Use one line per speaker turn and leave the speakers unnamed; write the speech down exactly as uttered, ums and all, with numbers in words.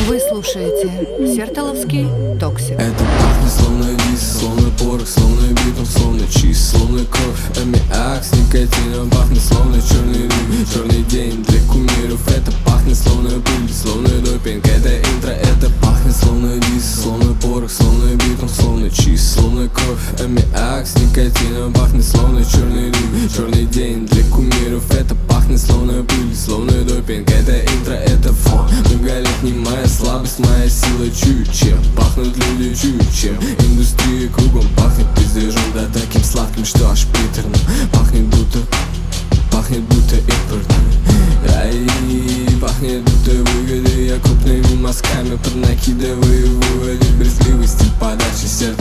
Вы слушаете Сертоловский Токсик.
Это пахнет словно дис, словно порох, словно битум, словно чиз, словно кровь, аммиак с никотином. Пахнет словно черный дым, черный день для кумиров. Это пахнет словно пыль, словно допинг. Это интро, это пахнет словно дис, словно порох, словно битум, словно чиз, словно кровь, аммиак с никотином. Пахнет словно черный дым, черный день для кумиров. Это пахнет словно пыль, словно допинг. Это интро, это фон. Многолетний моя слабость, моя сила чуть чем. Пахнут люди чуть чем. Индустрия кругом пахнет пиздежом, да таким сладким, что аж приторно. Пахнет будто, пахнет будто импортно. Ай, пахнет будто выгоды. Я крупными мазками поднакидываю выводы. Брезгливый стиль подачи, сердце